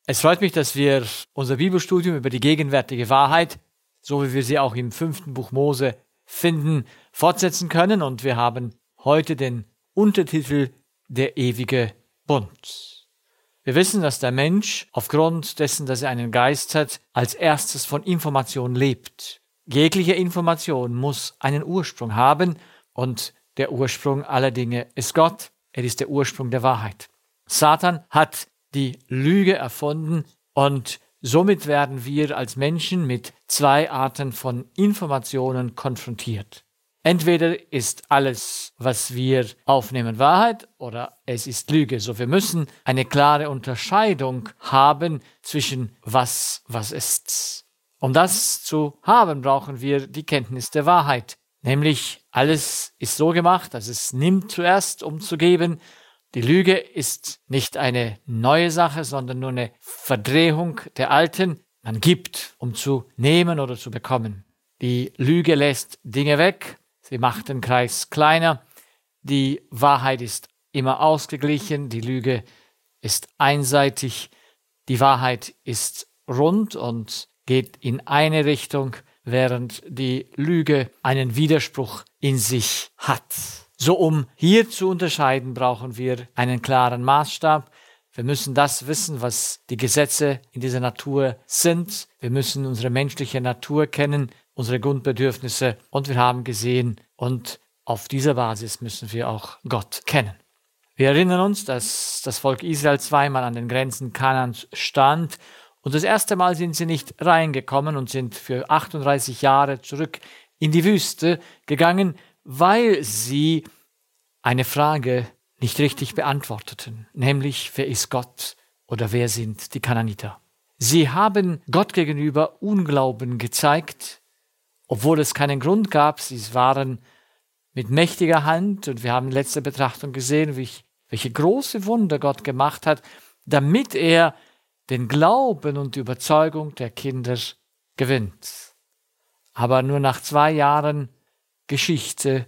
Es freut mich, dass wir unser Bibelstudium über die gegenwärtige Wahrheit, so wie wir sie auch im 5. Buch Mose finden, fortsetzen können. Und wir haben heute den Untertitel Der ewige Bund. Wir wissen, dass der Mensch aufgrund dessen, dass er einen Geist hat, als erstes von Information lebt. Jegliche Information muss einen Ursprung haben und der Ursprung aller Dinge ist Gott. Er ist der Ursprung der Wahrheit. Satan hat die Lüge erfunden und somit werden wir als Menschen mit zwei Arten von Informationen konfrontiert. Entweder ist alles, was wir aufnehmen, Wahrheit oder es ist Lüge. So, wir müssen eine klare Unterscheidung haben zwischen was ist. Um das zu haben, brauchen wir die Kenntnis der Wahrheit. Nämlich, alles ist so gemacht, dass es nimmt zuerst, um zu geben. Die Lüge ist nicht eine neue Sache, sondern nur eine Verdrehung der alten. Man gibt, um zu nehmen oder zu bekommen. Die Lüge lässt Dinge weg. Sie macht den Kreis kleiner. Die Wahrheit ist immer ausgeglichen. Die Lüge ist einseitig. Die Wahrheit ist rund und geht in eine Richtung, während die Lüge einen Widerspruch in sich hat. So, um hier zu unterscheiden, brauchen wir einen klaren Maßstab. Wir müssen das wissen, was die Gesetze in dieser Natur sind. Wir müssen unsere menschliche Natur kennen, unsere Grundbedürfnisse. Und wir haben gesehen, und auf dieser Basis müssen wir auch Gott kennen. Wir erinnern uns, dass das Volk Israel zweimal an den Grenzen Kanaans stand. Und das erste Mal sind sie nicht reingekommen und sind für 38 Jahre zurück in die Wüste gegangen, weil sie eine Frage nicht richtig beantworteten, nämlich wer ist Gott oder wer sind die Kanaaniter. Sie haben Gott gegenüber Unglauben gezeigt, obwohl es keinen Grund gab. Sie waren mit mächtiger Hand, und wir haben in letzter Betrachtung gesehen, welche große Wunder Gott gemacht hat, damit er den Glauben und die Überzeugung der Kinder gewinnt. Aber nur nach 2 Jahren Geschichte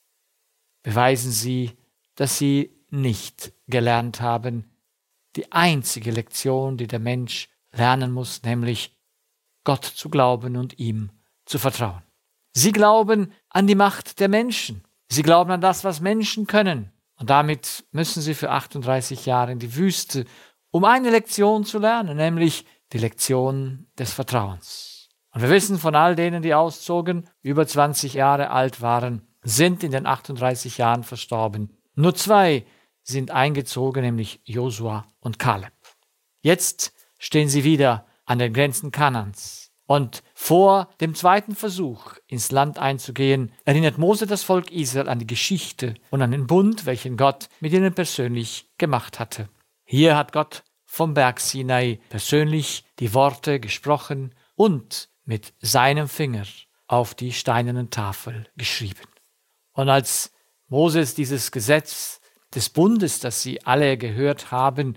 beweisen sie, dass sie nicht gelernt haben, die einzige Lektion, die der Mensch lernen muss, nämlich Gott zu glauben und ihm zu vertrauen. Sie glauben an die Macht der Menschen. Sie glauben an das, was Menschen können. Und damit müssen sie für 38 Jahre in die Wüste, um eine Lektion zu lernen, nämlich die Lektion des Vertrauens. Und wir wissen von all denen, die auszogen, über 20 Jahre alt waren, sind in den 38 Jahren verstorben. Nur 2 sind eingezogen, nämlich Josua und Kaleb. Jetzt stehen sie wieder an den Grenzen Kanaans. Und vor dem zweiten Versuch, ins Land einzugehen, erinnert Mose das Volk Israel an die Geschichte und an den Bund, welchen Gott mit ihnen persönlich gemacht hatte. Hier hat Gott vom Berg Sinai persönlich die Worte gesprochen und mit seinem Finger auf die steinernen Tafel geschrieben. Und als Moses dieses Gesetz des Bundes, das sie alle gehört haben,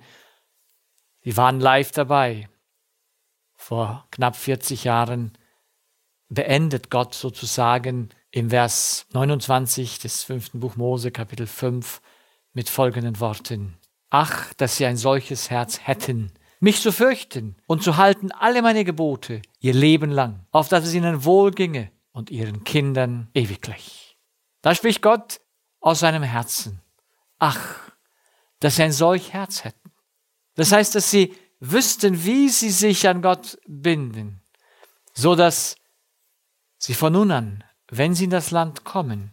sie waren live dabei, vor knapp 40 Jahren beendet Gott sozusagen im Vers 29 des 5. Buch Mose, Kapitel 5, mit folgenden Worten. Ach, dass sie ein solches Herz hätten, mich zu fürchten und zu halten alle meine Gebote ihr Leben lang, auf dass es ihnen wohl ginge und ihren Kindern ewiglich. Da spricht Gott aus seinem Herzen. Ach, dass sie ein solch Herz hätten. Das heißt, dass sie wüssten, wie sie sich an Gott binden, so dass sie von nun an, wenn sie in das Land kommen,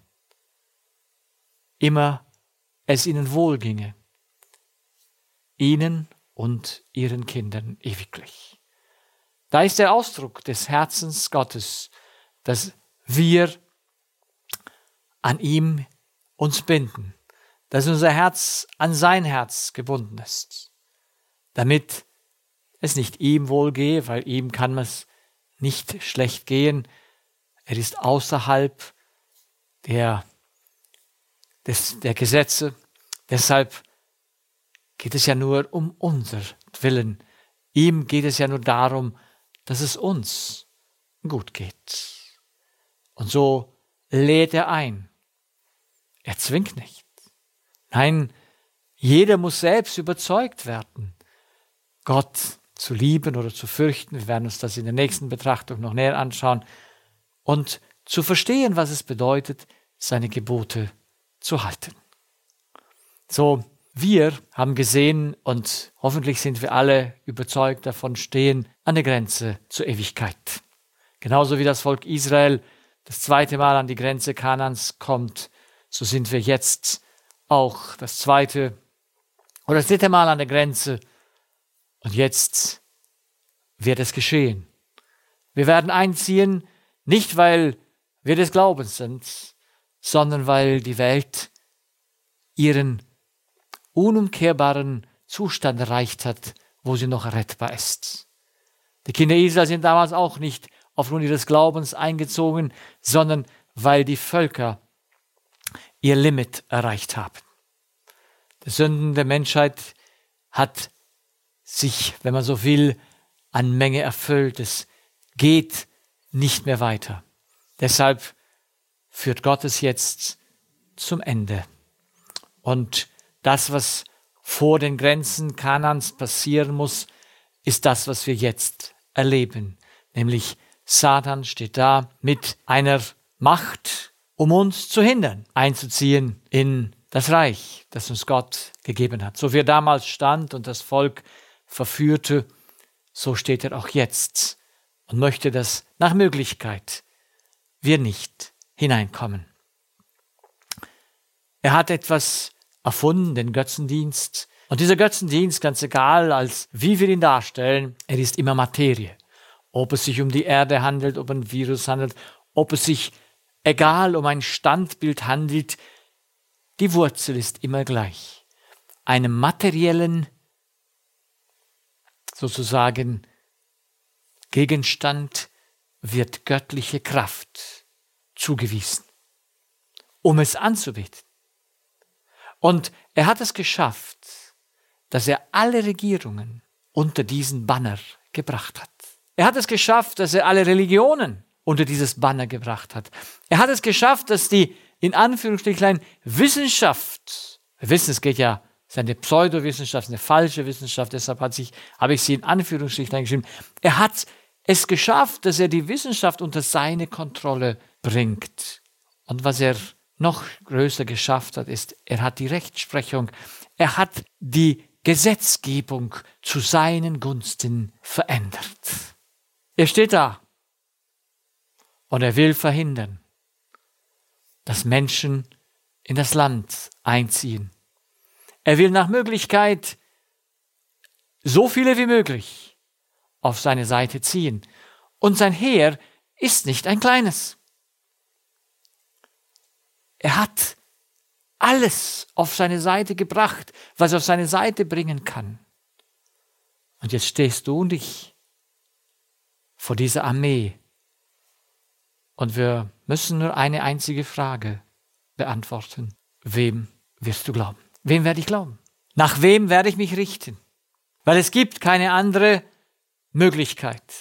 immer es ihnen wohl ginge, ihnen und ihren Kindern ewiglich. Da ist der Ausdruck des Herzens Gottes, dass wir an ihm uns binden, dass unser Herz an sein Herz gebunden ist, damit es nicht ihm wohlgehe, weil ihm kann es nicht schlecht gehen. Er ist außerhalb der Gesetze. Deshalb geht es ja nur um unser Willen. Ihm geht es ja nur darum, dass es uns gut geht. Und so lädt er ein. Er zwingt nicht. Nein, jeder muss selbst überzeugt werden, Gott zu lieben oder zu fürchten. Wir werden uns das in der nächsten Betrachtung noch näher anschauen. Und zu verstehen, was es bedeutet, seine Gebote zu halten. So, wir haben gesehen und hoffentlich sind wir alle überzeugt davon, stehen an der Grenze zur Ewigkeit. Genauso wie das Volk Israel das zweite Mal an die Grenze Kanaans kommt, so sind wir jetzt auch das zweite oder das dritte Mal an der Grenze. Und jetzt wird es geschehen. Wir werden einziehen, nicht weil wir des Glaubens sind, sondern weil die Welt ihren unumkehrbaren Zustand erreicht hat, wo sie noch rettbar ist. Die Kinder Israel sind damals auch nicht aufgrund ihres Glaubens eingezogen, sondern weil die Völker ihr Limit erreicht haben. Die Sünden der Menschheit hat sich, wenn man so will, an Menge erfüllt. Es geht nicht mehr weiter. Deshalb führt Gott es jetzt zum Ende. Und das, was vor den Grenzen Kanaans passieren muss, ist das, was wir jetzt erleben. Nämlich Satan steht da mit einer Macht, um uns zu hindern, einzuziehen in das Reich, das uns Gott gegeben hat. So wie er damals stand und das Volk verführte, so steht er auch jetzt und möchte, dass nach Möglichkeit wir nicht hineinkommen. Er hat etwas erfunden, den Götzendienst. Und dieser Götzendienst, ganz egal, als wie wir ihn darstellen, er ist immer Materie. Ob es sich um die Erde handelt, ob ein Virus handelt, ob es sich, egal, um ein Standbild handelt, die Wurzel ist immer gleich. Einem materiellen, sozusagen, Gegenstand wird göttliche Kraft zugewiesen, um es anzubeten. Und er hat es geschafft, dass er alle Regierungen unter diesen Banner gebracht hat. Er hat es geschafft, dass er alle Religionen unter dieses Banner gebracht hat. Er hat es geschafft, dass die, in Anführungsstrichen, Wissenschaft, wir wissen, es geht ja, es ist eine Pseudowissenschaft, eine falsche Wissenschaft, deshalb habe ich sie in Anführungsstrichen geschrieben. Er hat es geschafft, dass er die Wissenschaft unter seine Kontrolle bringt. Und was er noch größer geschafft hat, ist, er hat die Rechtsprechung, er hat die Gesetzgebung zu seinen Gunsten verändert. Er steht da und er will verhindern, dass Menschen in das Land einziehen. Er will nach Möglichkeit so viele wie möglich auf seine Seite ziehen. Und sein Heer ist nicht ein kleines. Er hat alles auf seine Seite gebracht, was er auf seine Seite bringen kann. Und jetzt stehst du und ich vor dieser Armee. Und wir müssen nur eine einzige Frage beantworten. Wem wirst du glauben? Wem werde ich glauben? Nach wem werde ich mich richten? Weil es gibt keine andere Möglichkeit,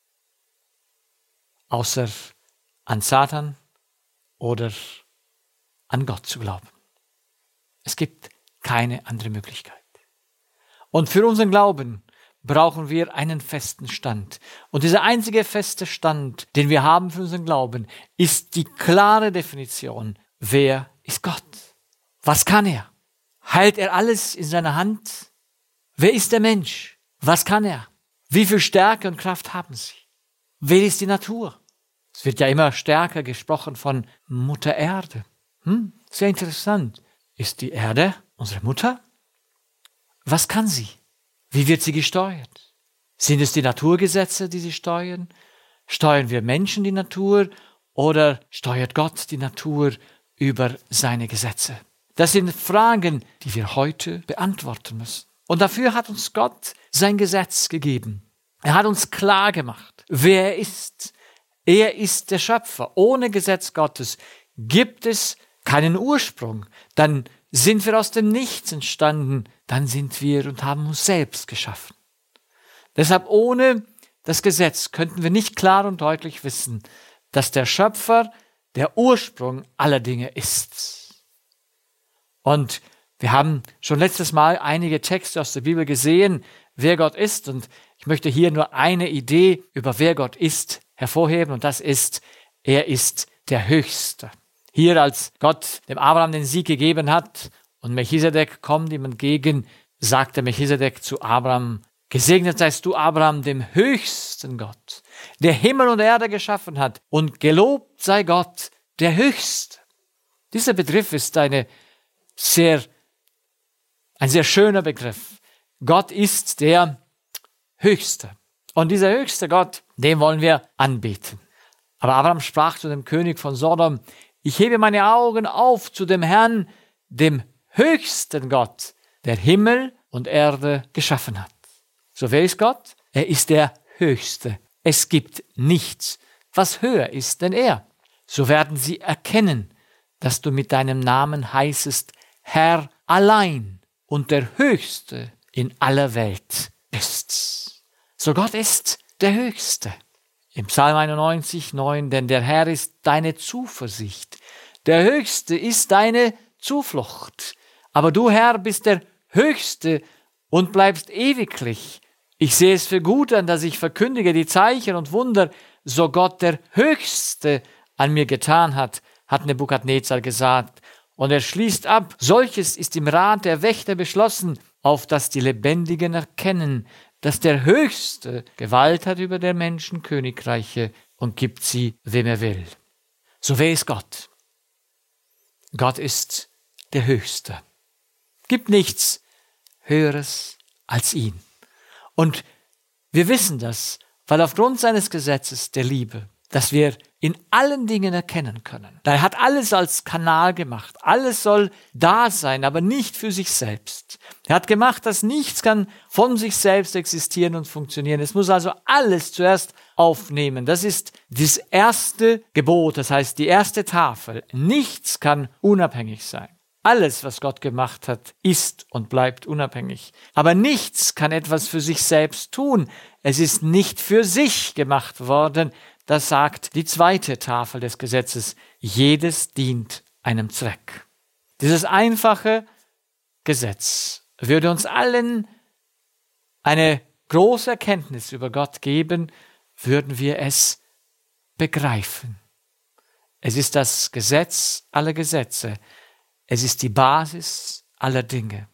außer an Satan oder an Gott zu glauben. Es gibt keine andere Möglichkeit. Und für unseren Glauben brauchen wir einen festen Stand. Und dieser einzige feste Stand, den wir haben für unseren Glauben, ist die klare Definition: Wer ist Gott? Was kann er? Hält er alles in seiner Hand? Wer ist der Mensch? Was kann er? Wie viel Stärke und Kraft haben sie? Wer ist die Natur? Es wird ja immer stärker gesprochen von Mutter Erde. Sehr interessant. Ist die Erde unsere Mutter? Was kann sie? Wie wird sie gesteuert? Sind es die Naturgesetze, die sie steuern? Steuern wir Menschen die Natur oder steuert Gott die Natur über seine Gesetze? Das sind Fragen, die wir heute beantworten müssen. Und dafür hat uns Gott sein Gesetz gegeben. Er hat uns klar gemacht, wer er ist. Er ist der Schöpfer. Ohne Gesetz Gottes gibt es keinen Ursprung. Dann sind wir aus dem Nichts entstanden. Dann sind wir und haben uns selbst geschaffen. Deshalb ohne das Gesetz könnten wir nicht klar und deutlich wissen, dass der Schöpfer der Ursprung aller Dinge ist. Und wir haben schon letztes Mal einige Texte aus der Bibel gesehen, wer Gott ist. Und ich möchte hier nur eine Idee über wer Gott ist hervorheben, und das ist, er ist der Höchste. Hier, als Gott dem Abraham den Sieg gegeben hat und Melchisedek kommt ihm entgegen, sagte Melchisedek zu Abraham: Gesegnet seist du, Abraham, dem höchsten Gott, der Himmel und Erde geschaffen hat, und gelobt sei Gott, der Höchste. Dieser Begriff ist ein sehr schöner Begriff. Gott ist der Höchste. Und dieser höchste Gott, den wollen wir anbeten. Aber Abraham sprach zu dem König von Sodom: Ich hebe meine Augen auf zu dem Herrn, dem höchsten Gott, der Himmel und Erde geschaffen hat. So, wer ist Gott? Er ist der Höchste. Es gibt nichts, was höher ist denn er. So werden sie erkennen, dass du mit deinem Namen heißest, Herr allein und der Höchste in aller Welt bist. So, Gott ist der Höchste. Im Psalm 91, 9, denn der Herr ist deine Zuversicht. Der Höchste ist deine Zuflucht. Aber du, Herr, bist der Höchste und bleibst ewiglich. Ich sehe es für gut an, dass ich verkündige die Zeichen und Wunder, so Gott der Höchste an mir getan hat, hat Nebukadnezar gesagt. Und er schließt ab: Solches ist im Rat der Wächter beschlossen, auf dass die Lebendigen erkennen, dass der Höchste Gewalt hat über der Menschen Königreiche und gibt sie, wem er will. So, wer ist Gott? Gott ist der Höchste. Gibt nichts Höheres als ihn. Und wir wissen das, weil aufgrund seines Gesetzes der Liebe, dass wir in allen Dingen erkennen können. Er hat alles als Kanal gemacht. Alles soll da sein, aber nicht für sich selbst. Er hat gemacht, dass nichts kann von sich selbst existieren und funktionieren. Es muss also alles zuerst aufnehmen. Das ist das erste Gebot, das heißt die erste Tafel. Nichts kann unabhängig sein. Alles, was Gott gemacht hat, ist und bleibt unabhängig. Aber nichts kann etwas für sich selbst tun. Es ist nicht für sich gemacht worden. Das sagt die zweite Tafel des Gesetzes. Jedes dient einem Zweck. Dieses einfache Gesetz würde uns allen eine große Erkenntnis über Gott geben, würden wir es begreifen. Es ist das Gesetz aller Gesetze. Es ist die Basis aller Dinge.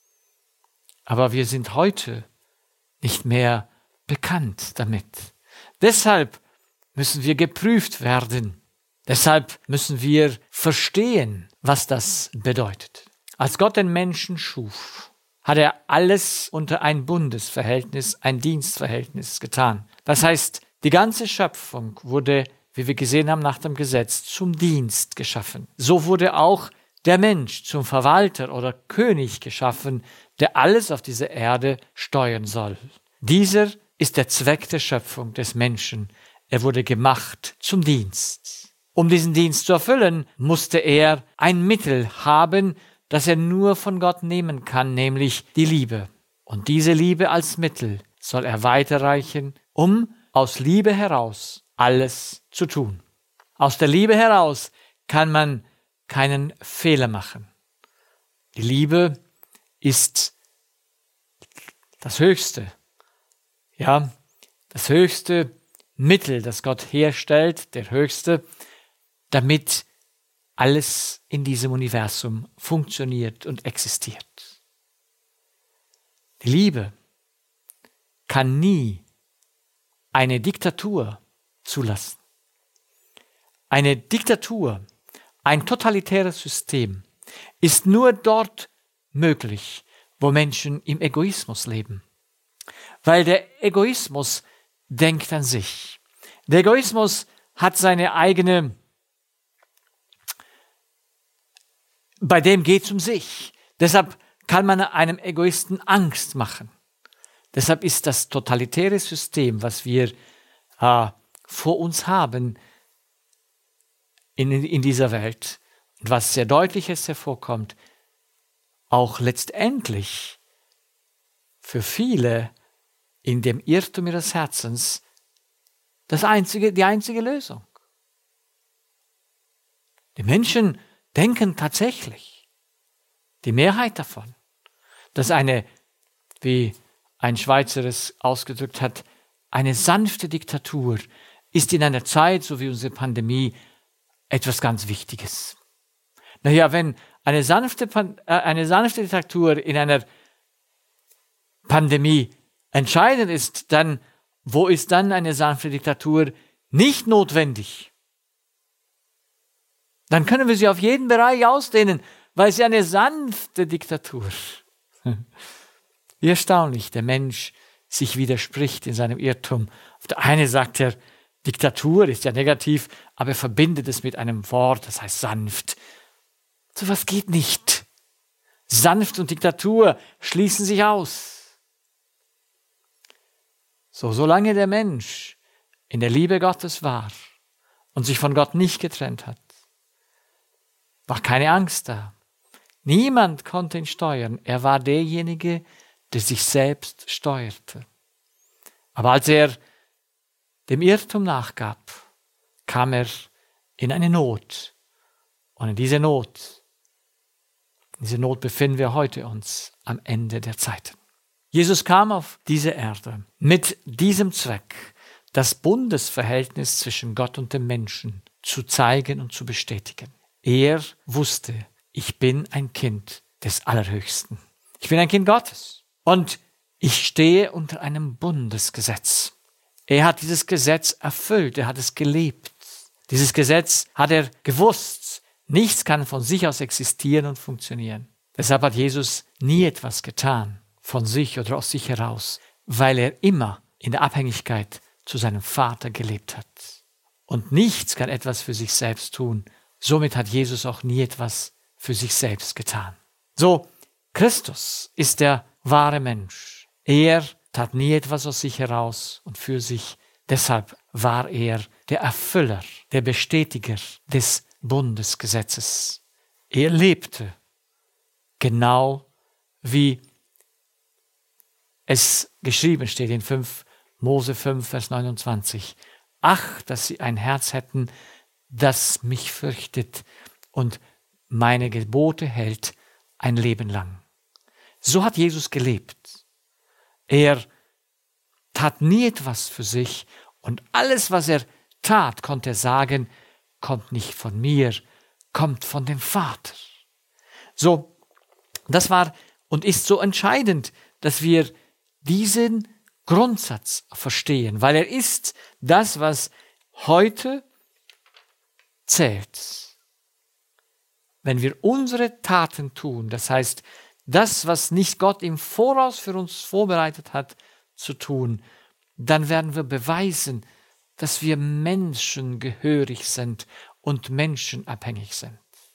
Aber wir sind heute nicht mehr bekannt damit. Deshalb müssen wir geprüft werden. Deshalb müssen wir verstehen, was das bedeutet. Als Gott den Menschen schuf, hat er alles unter ein Bundesverhältnis, ein Dienstverhältnis getan. Das heißt, die ganze Schöpfung wurde, wie wir gesehen haben, nach dem Gesetz zum Dienst geschaffen. So wurde auch der Mensch zum Verwalter oder König geschaffen, der alles auf dieser Erde steuern soll. Dieser ist der Zweck der Schöpfung des Menschen. Er wurde gemacht zum Dienst. Um diesen Dienst zu erfüllen, musste er ein Mittel haben, das er nur von Gott nehmen kann, nämlich die Liebe. Und diese Liebe als Mittel soll er weiterreichen, um aus Liebe heraus alles zu tun. Aus der Liebe heraus kann man keinen Fehler machen. Die Liebe ist das Höchste. Ja, das höchste Mittel, das Gott herstellt, der Höchste, damit alles in diesem Universum funktioniert und existiert. Die Liebe kann nie eine Diktatur zulassen. Eine Diktatur, ein totalitäres System ist nur dort möglich, wo Menschen im Egoismus leben. Weil der Egoismus denkt an sich. Der Egoismus hat seine eigene, bei dem geht es um sich. Deshalb kann man einem Egoisten Angst machen. Deshalb ist das totalitäre System, was wir vor uns haben in dieser Welt, und was sehr deutliches hervorkommt, auch letztendlich für viele in dem Irrtum ihres Herzens die einzige Lösung. Die Menschen denken tatsächlich, die Mehrheit davon, dass wie ein Schweizer es ausgedrückt hat, eine sanfte Diktatur ist in einer Zeit, so wie unsere Pandemie, etwas ganz Wichtiges. Naja, wenn eine sanfte Diktatur in einer Pandemie entscheidend ist, dann wo ist dann eine sanfte Diktatur nicht notwendig? Dann können wir sie auf jeden Bereich ausdehnen, weil sie eine sanfte Diktatur. Wie erstaunlich der Mensch sich widerspricht in seinem Irrtum. Auf der eine sagt er, Diktatur ist ja negativ, aber er verbindet es mit einem Wort, das heißt sanft. So was geht nicht. Sanft und Diktatur schließen sich aus. Solange der Mensch in der Liebe Gottes war und sich von Gott nicht getrennt hat, war keine Angst da. Niemand konnte ihn steuern. Er war derjenige, der sich selbst steuerte. Aber als er dem Irrtum nachgab, kam er in eine Not. Und in dieser Not befinden wir heute uns am Ende der Zeiten. Jesus kam auf diese Erde mit diesem Zweck, das Bundesverhältnis zwischen Gott und dem Menschen zu zeigen und zu bestätigen. Er wusste, ich bin ein Kind des Allerhöchsten. Ich bin ein Kind Gottes und ich stehe unter einem Bundesgesetz. Er hat dieses Gesetz erfüllt, er hat es gelebt. Dieses Gesetz hat er gewusst. Nichts kann von sich aus existieren und funktionieren. Deshalb hat Jesus nie etwas getan von sich oder aus sich heraus, weil er immer in der Abhängigkeit zu seinem Vater gelebt hat. Und nichts kann etwas für sich selbst tun. Somit hat Jesus auch nie etwas für sich selbst getan. So, Christus ist der wahre Mensch. Er tat nie etwas aus sich heraus und für sich. Deshalb war er der Erfüller, der Bestätiger des Bundesgesetzes. Er lebte genau wie es geschrieben steht in 5 Mose 5, Vers 29. Ach, dass sie ein Herz hätten, das mich fürchtet und meine Gebote hält ein Leben lang. So hat Jesus gelebt. Er tat nie etwas für sich und alles, was er tat, konnte er sagen, kommt nicht von mir, kommt von dem Vater. So, das war und ist so entscheidend, dass wir diesen Grundsatz verstehen, weil er ist das, was heute zählt. Wenn wir unsere Taten tun, das heißt, das, was nicht Gott im Voraus für uns vorbereitet hat, zu tun, dann werden wir beweisen, dass wir menschengehörig sind und menschenabhängig sind.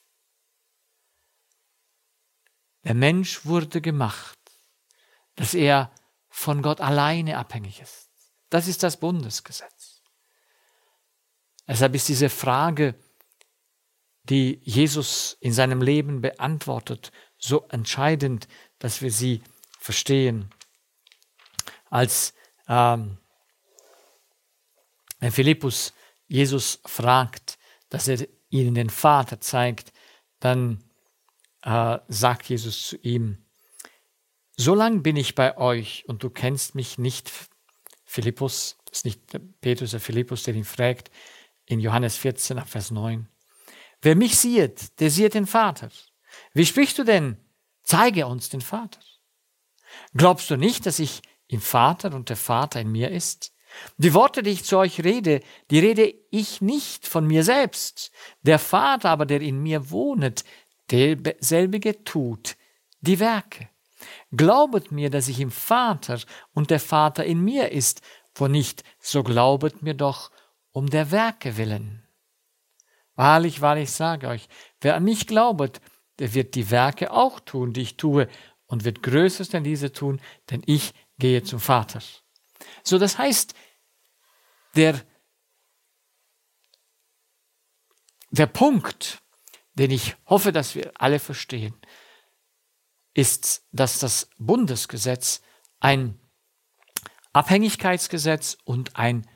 Der Mensch wurde gemacht, dass er von Gott alleine abhängig ist. Das ist das Bundesgesetz. Deshalb ist diese Frage, die Jesus in seinem Leben beantwortet, so entscheidend, dass wir sie verstehen. Als Philippus Jesus fragt, dass er ihnen den Vater zeigt, dann sagt Jesus zu ihm, so lang bin ich bei euch und du kennst mich nicht, Philippus, das ist nicht Petrus, der Philippus, der ihn fragt, in Johannes 14, Vers 9. Wer mich sieht, der sieht den Vater. Wie sprichst du denn? Zeige uns den Vater. Glaubst du nicht, dass ich im Vater und der Vater in mir ist? Die Worte, die ich zu euch rede, die rede ich nicht von mir selbst. Der Vater aber, der in mir wohnet, derselbige tut die Werke. Glaubet mir, dass ich im Vater und der Vater in mir ist, wo nicht, so glaubet mir doch um der Werke willen. Wahrlich, wahrlich sage euch, wer an mich glaubet, der wird die Werke auch tun, die ich tue, und wird Größeres denn diese tun, denn ich gehe zum Vater. So, das heißt, der Punkt, den ich hoffe, dass wir alle verstehen, ist, dass das Bundesgesetz ein Abhängigkeitsgesetz und ein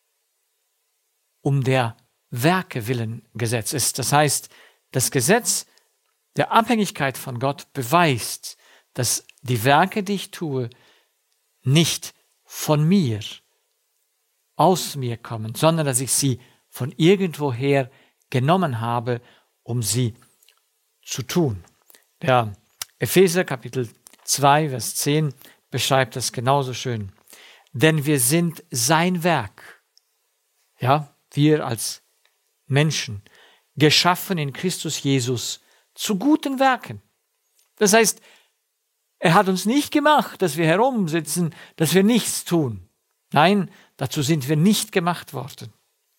um der Werke willen Gesetz ist. Das heißt, das Gesetz der Abhängigkeit von Gott beweist, dass die Werke, die ich tue, nicht von mir, aus mir kommen, sondern dass ich sie von irgendwoher genommen habe, um sie zu tun. Der Epheser Kapitel 2, Vers 10 beschreibt das genauso schön. Denn wir sind sein Werk. Ja, wir als Menschen, geschaffen in Christus Jesus zu guten Werken. Das heißt, er hat uns nicht gemacht, dass wir herumsitzen, dass wir nichts tun. Nein, dazu sind wir nicht gemacht worden.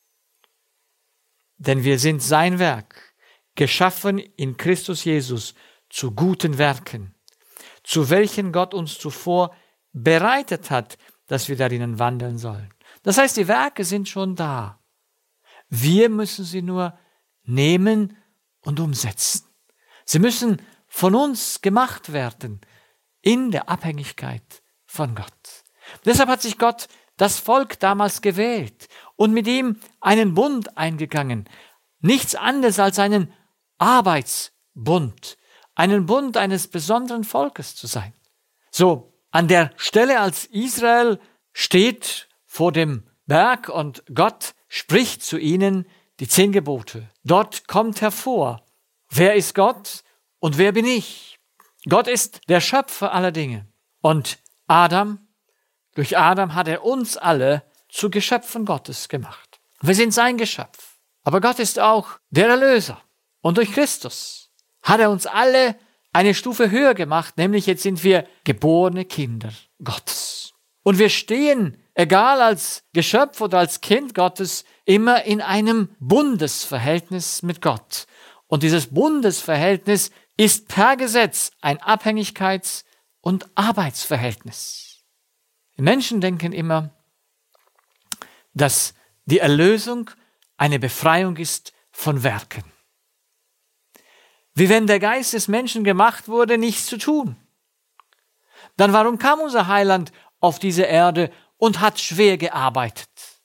Denn wir sind sein Werk, geschaffen in Christus Jesus zu guten Werken, zu welchen Gott uns zuvor bereitet hat, dass wir darinnen wandeln sollen. Das heißt, die Werke sind schon da. Wir müssen sie nur nehmen und umsetzen. Sie müssen von uns gemacht werden in der Abhängigkeit von Gott. Deshalb hat sich Gott das Volk damals gewählt und mit ihm einen Bund eingegangen. Nichts anderes als einen Arbeitsbund, einen Bund eines besonderen Volkes zu sein. So, an der Stelle, als Israel steht vor dem Berg und Gott spricht zu ihnen die 10 Gebote. Dort kommt hervor, wer ist Gott und wer bin ich? Gott ist der Schöpfer aller Dinge. Und durch Adam hat er uns alle zu Geschöpfen Gottes gemacht. Wir sind sein Geschöpf. Aber Gott ist auch der Erlöser. Und durch Christus hat er uns alle eine Stufe höher gemacht, nämlich jetzt sind wir geborene Kinder Gottes. Und wir stehen, egal als Geschöpf oder als Kind Gottes, immer in einem Bundesverhältnis mit Gott. Und dieses Bundesverhältnis ist per Gesetz ein Abhängigkeits- und Arbeitsverhältnis. Die Menschen denken immer, dass die Erlösung eine Befreiung ist von Werken. Wie wenn der Geist des Menschen gemacht wurde, nichts zu tun. Dann warum kam unser Heiland auf diese Erde und hat schwer gearbeitet?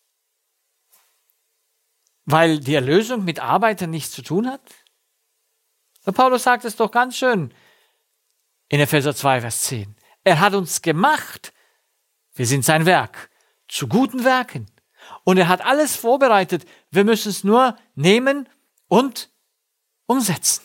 Weil die Erlösung mit Arbeiten nichts zu tun hat? Und Paulus sagt es doch ganz schön in Epheser 2, Vers 10. Er hat uns gemacht, wir sind sein Werk, zu guten Werken. Und er hat alles vorbereitet, wir müssen es nur nehmen und umsetzen.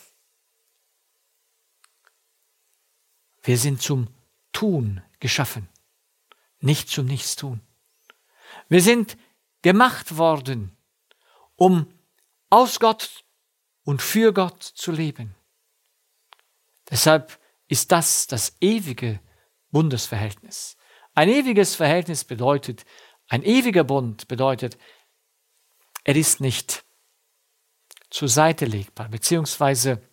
Wir sind zum Tun geschaffen, nicht zum Nichtstun. Wir sind gemacht worden, um aus Gott und für Gott zu leben. Deshalb ist das ewige Bundesverhältnis. Ein ewiges Verhältnis bedeutet, ein ewiger Bund bedeutet, er ist nicht zur Seite legbar, beziehungsweise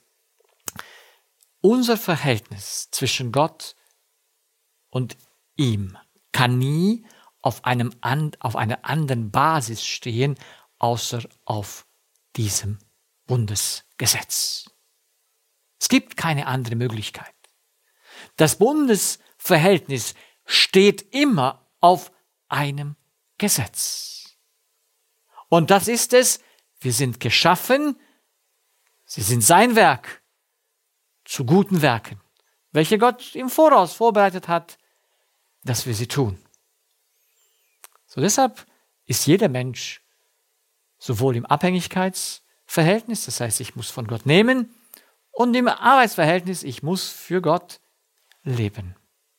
unser Verhältnis zwischen Gott und ihm kann nie auf einer anderen Basis stehen, außer auf diesem Bundesgesetz. Es gibt keine andere Möglichkeit. Das Bundesverhältnis steht immer auf einem Gesetz. Und das ist es, wir sind geschaffen, sie sind sein Werk, zu guten Werken, welche Gott im Voraus vorbereitet hat, dass wir sie tun. So deshalb ist jeder Mensch sowohl im Abhängigkeitsverhältnis, das heißt, ich muss von Gott nehmen, und im Arbeitsverhältnis, ich muss für Gott leben.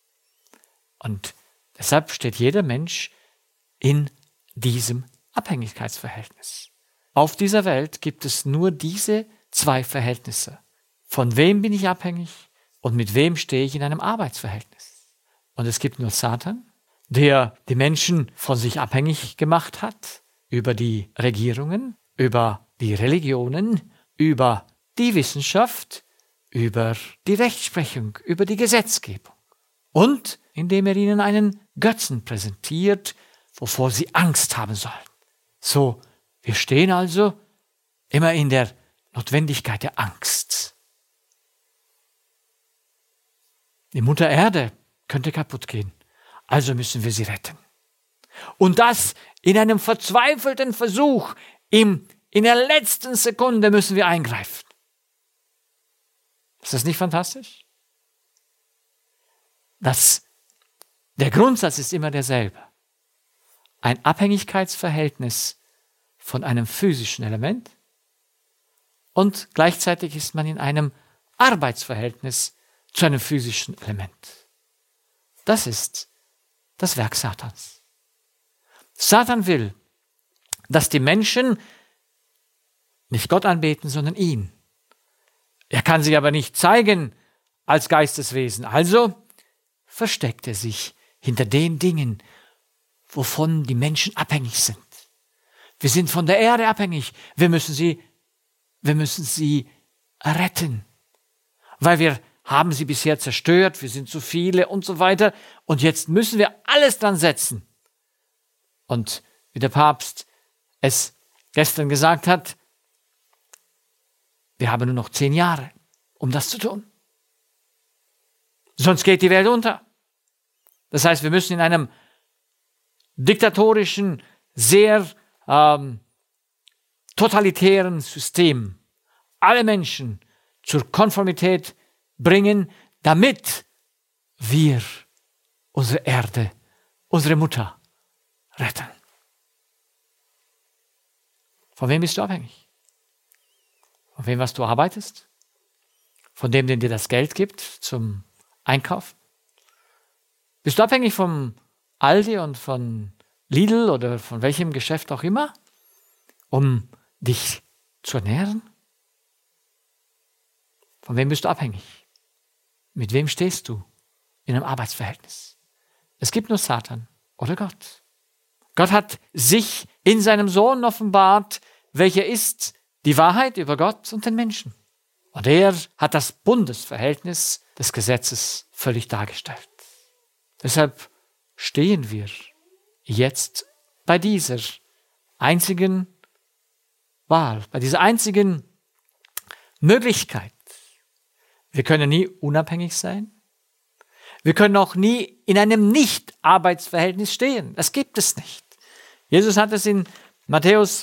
Und deshalb steht jeder Mensch in diesem Abhängigkeitsverhältnis. Auf dieser Welt gibt es nur diese 2 Verhältnisse. Von wem bin ich abhängig und mit wem stehe ich in einem Arbeitsverhältnis? Und es gibt nur Satan, der die Menschen von sich abhängig gemacht hat, über die Regierungen, über die Religionen, über die Wissenschaft, über die Rechtsprechung, über die Gesetzgebung. Und indem er ihnen einen Götzen präsentiert, wovor sie Angst haben sollen. So, wir stehen also immer in der Notwendigkeit der Angst. Die Mutter Erde könnte kaputt gehen, also müssen wir sie retten. Und das in einem verzweifelten Versuch, in der letzten Sekunde müssen wir eingreifen. Ist das nicht fantastisch? Dass Der Grundsatz ist immer derselbe. Ein Abhängigkeitsverhältnis von einem physischen Element und gleichzeitig ist man in einem Arbeitsverhältnis zu einem physischen Element. Das ist das Werk Satans. Satan will, dass die Menschen nicht Gott anbeten, sondern ihn. Er kann sich aber nicht zeigen als Geisteswesen. Also versteckt er sich hinter den Dingen, wovon die Menschen abhängig sind. Wir sind von der Erde abhängig. Wir müssen sie retten. Weil wir haben sie bisher zerstört, wir sind zu viele und so weiter. Und jetzt müssen wir alles dran setzen. Und wie der Papst es gestern gesagt hat, wir haben nur noch 10 Jahre, um das zu tun. Sonst geht die Welt unter. Das heißt, wir müssen in einem diktatorischen, sehr totalitären System alle Menschen zur Konformität bringen, damit wir unsere Erde, unsere Mutter retten. Von wem bist du abhängig? Von wem, was du arbeitest? Von dem, der dir das Geld gibt zum Einkaufen? Bist du abhängig vom Aldi und von Lidl oder von welchem Geschäft auch immer, um dich zu ernähren? Von wem bist du abhängig? Mit wem stehst du in einem Arbeitsverhältnis? Es gibt nur Satan oder Gott. Gott hat sich in seinem Sohn offenbart, welcher ist die Wahrheit über Gott und den Menschen. Und er hat das Bundesverhältnis des Gesetzes völlig dargestellt. Deshalb stehen wir jetzt bei dieser einzigen Wahl, bei dieser einzigen Möglichkeit. Wir können nie unabhängig sein. Wir können auch nie in einem Nicht-Arbeitsverhältnis stehen. Das gibt es nicht. Jesus hat es in Matthäus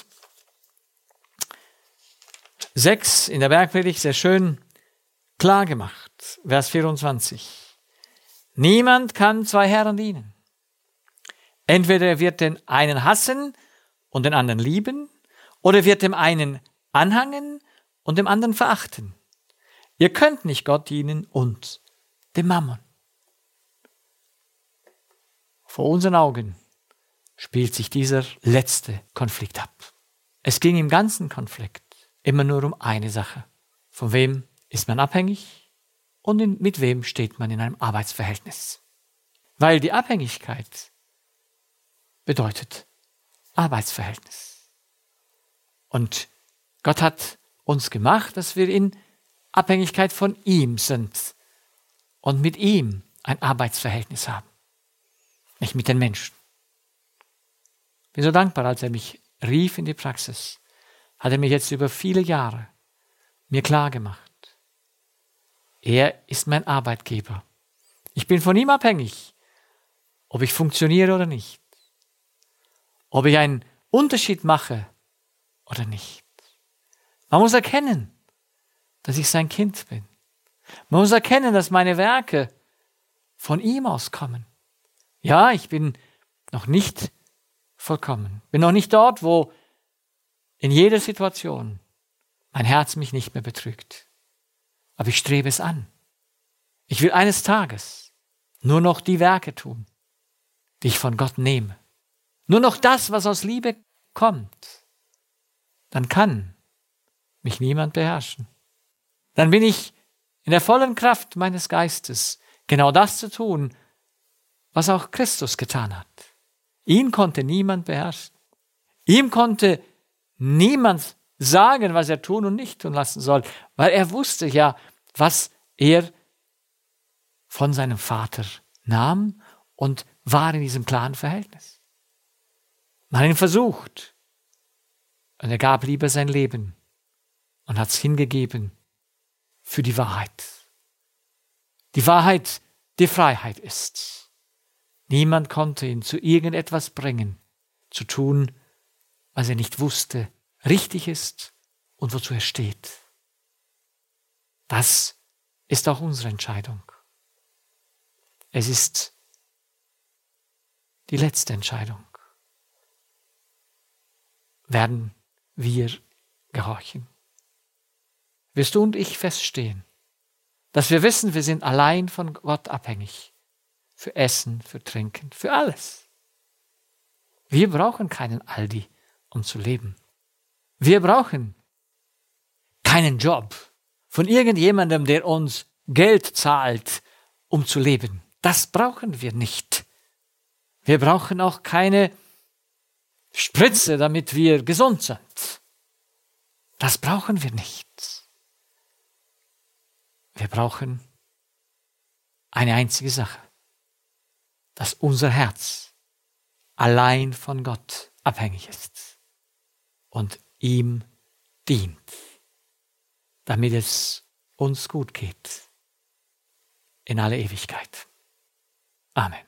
6 in der Bergpredigt sehr schön klar gemacht. Vers 24. Niemand kann 2 Herren dienen. Entweder er wird den einen hassen und den anderen lieben, oder wird dem einen anhangen und dem anderen verachten. Ihr könnt nicht Gott dienen und dem Mammon. Vor unseren Augen spielt sich dieser letzte Konflikt ab. Es ging im ganzen Konflikt immer nur um eine Sache. Von wem ist man abhängig und mit wem steht man in einem Arbeitsverhältnis? Weil die Abhängigkeit bedeutet Arbeitsverhältnis. Und Gott hat uns gemacht, dass wir in Abhängigkeit von ihm sind und mit ihm ein Arbeitsverhältnis haben. Nicht mit den Menschen. Ich bin so dankbar, als er mich rief in die Praxis, hat er mich jetzt über viele Jahre mir klar gemacht. Er ist mein Arbeitgeber. Ich bin von ihm abhängig, ob ich funktioniere oder nicht. Ob ich einen Unterschied mache oder nicht. Man muss erkennen, dass ich sein Kind bin. Man muss erkennen, dass meine Werke von ihm auskommen. Ja, ich bin noch nicht vollkommen. Bin noch nicht dort, wo in jeder Situation mein Herz mich nicht mehr betrügt. Aber ich strebe es an. Ich will eines Tages nur noch die Werke tun, die ich von Gott nehme. Nur noch das, was aus Liebe kommt. Dann kann mich niemand beherrschen. Dann bin ich in der vollen Kraft meines Geistes, genau das zu tun, was auch Christus getan hat. Ihn konnte niemand beherrschen. Ihm konnte niemand sagen, was er tun und nicht tun lassen soll, weil er wusste ja, was er von seinem Vater nahm und war in diesem klaren Verhältnis. Man hat ihn versucht und er gab lieber sein Leben und hat es hingegeben für die Wahrheit. Die Wahrheit, die Freiheit ist. Niemand konnte ihn zu irgendetwas bringen, zu tun, was er nicht wusste, richtig ist und wozu er steht. Das ist auch unsere Entscheidung. Es ist die letzte Entscheidung. Werden wir gehorchen? Wirst du und ich feststehen, dass wir wissen, wir sind allein von Gott abhängig. Für Essen, für Trinken, für alles. Wir brauchen keinen Aldi, um zu leben. Wir brauchen keinen Job von irgendjemandem, der uns Geld zahlt, um zu leben. Das brauchen wir nicht. Wir brauchen auch keine Spritze, damit wir gesund sind. Das brauchen wir nicht. Wir brauchen eine einzige Sache, dass unser Herz allein von Gott abhängig ist und ihm dient, damit es uns gut geht in alle Ewigkeit. Amen.